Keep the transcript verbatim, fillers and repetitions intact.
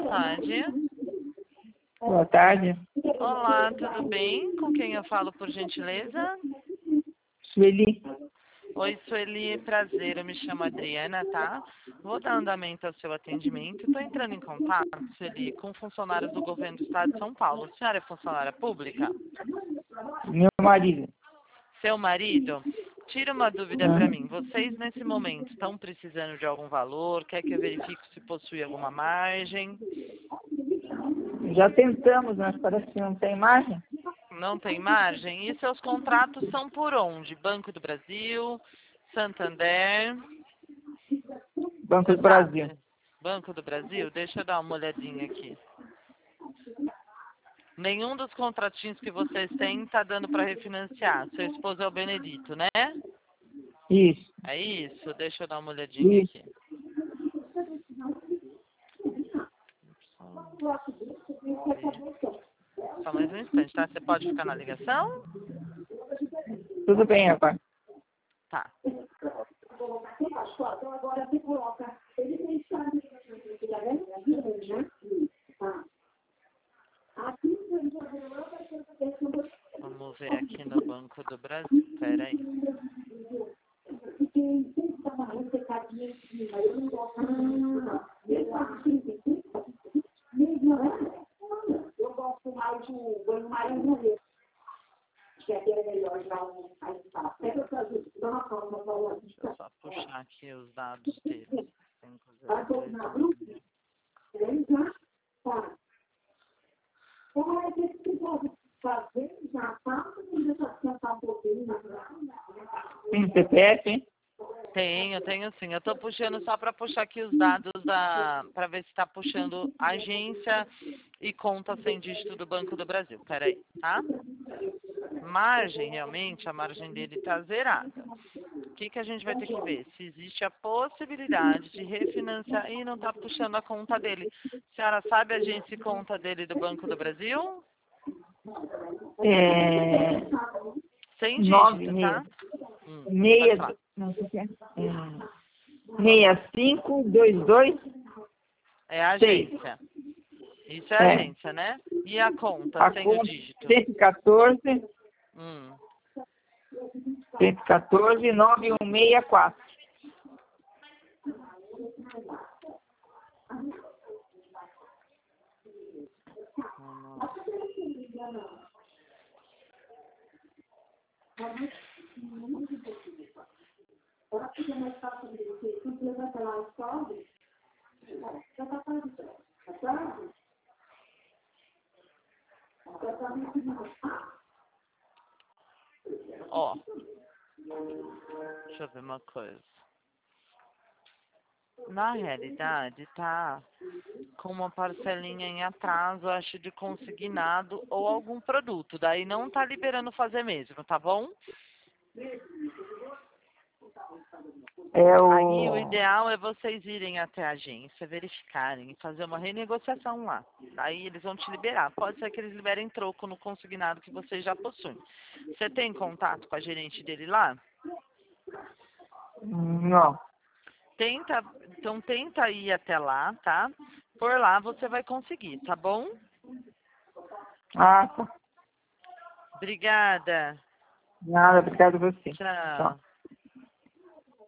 tarde. Boa tarde. Olá, tudo bem? Com quem eu falo, por gentileza? Sueli. Oi, Sueli, prazer. Eu me chamo Adriana, tá? Vou dar andamento ao seu atendimento. Estou entrando em contato, Sueli, com funcionários do governo do estado de São Paulo. A senhora é funcionária pública? Meu marido. Seu marido? Tira uma dúvida para mim. Vocês, nesse momento, estão precisando de algum valor? Quer que eu verifique se possui alguma margem? Já tentamos, mas parece que não tem margem. Não tem margem? E seus contratos são por onde? Banco do Brasil, Santander? Banco Você do Brasil. sabe? Banco do Brasil? Deixa eu dar uma olhadinha aqui. Nenhum dos contratinhos que vocês têm está dando para refinanciar. Seu esposo é o Benedito, né? Isso. É isso? Deixa eu dar uma olhadinha Isso. aqui. Só mais um instante, tá? Você pode ficar na ligação? Tudo bem, rapaz. Tá. Vamos ver aqui no Banco do Brasil. Pera aí. Deixa eu só puxar aqui os dados deles. cinco zero três. Tem C P F, hein? Tenho, tenho sim. Eu estou puxando só para puxar aqui os dados da, para ver se está puxando agência e conta sem dígito do Banco do Brasil. Peraí, tá? Margem, realmente, a margem dele está zerada. O que, que a gente vai ter que ver? Se existe a possibilidade de refinanciar e não está puxando a conta dele. A senhora sabe a agência e conta dele do Banco do Brasil? É... Sem Nove, dígito, meia. tá? Hum, pode Meia. falar. Não, o que é? É... Meia cinco, dois, dois, É a seis. agência. Isso é a É. agência, né? E a conta, A sem o conta dígito? cento e quatorze, Hum. cento e quatorze, nove um seis quatro. Ó, deixa eu ver uma coisa. Na realidade, tá com uma parcelinha em atraso, acho, de consignado ou algum produto. Daí não tá liberando fazer mesmo, tá bom? É o... Aí o ideal é vocês irem até a agência, verificarem e fazer uma renegociação lá. Aí eles vão te liberar. Pode ser que eles liberem troco no consignado que vocês já possuem. Você tem contato com a gerente dele lá? Não. Tenta, então tenta ir até lá, tá? Por lá você vai conseguir, tá bom? Ah, tá. Obrigada. Nada, obrigado a você. Tchau. Tchau.